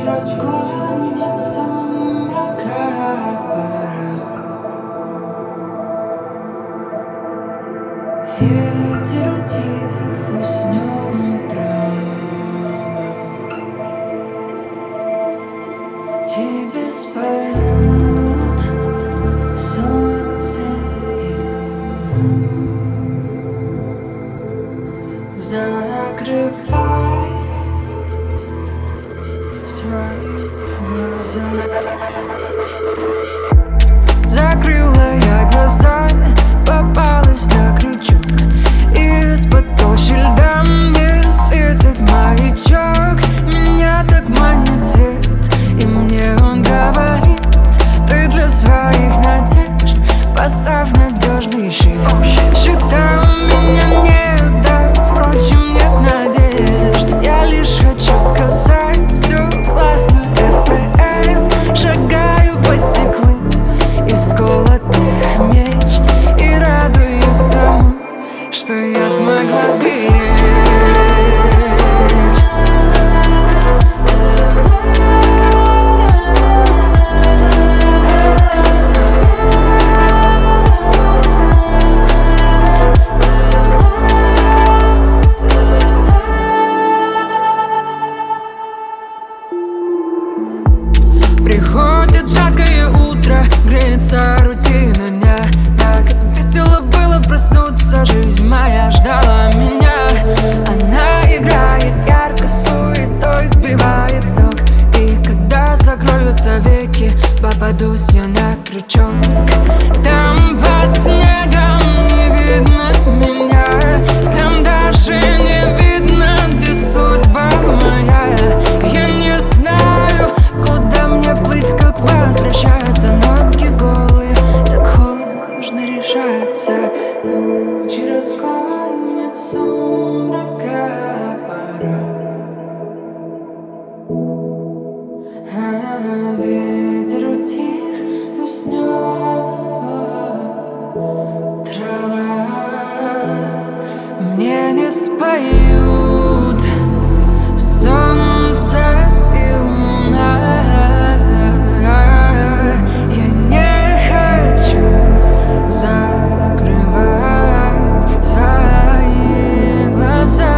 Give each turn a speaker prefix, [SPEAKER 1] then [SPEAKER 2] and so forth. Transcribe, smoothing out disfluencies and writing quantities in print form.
[SPEAKER 1] разгонит сумрака пора. Ветер утих, уснет трава. Тебе споют солнце и луна. Закрывай свои глаза. Закрыла я глаза, попалась на крючок. Из-под толщи льда мне светит маячок. Меня так манит свет, и мне он говорит: ты для своих надежд поставь надежный щит. Щита у меня нет, да, впрочем, нет надежд. Я лишь хочу сказать: все классно, СПС. Шагаю по стеклу из колотых мечт и радуюсь тому, что я смогла сберечь. Приходит жаркое утро, греется рутина дня. Так весело было проснуться, жизнь моя ждала меня. Она играет ярко, суетой сбивает с ног. И когда закроются веки, попадусь я на крючок. Там под снегом не видно меня, там даже не видно, где судьба моя. Я не знаю, куда мне плыть, как возвращаться. Ноги голые, так холодно, нужно решаться. Тучи разгонит сумрака пора. Ветер утих, уснет трава. Мне не споют солнце и луна. Я не хочу закрывать свои глаза.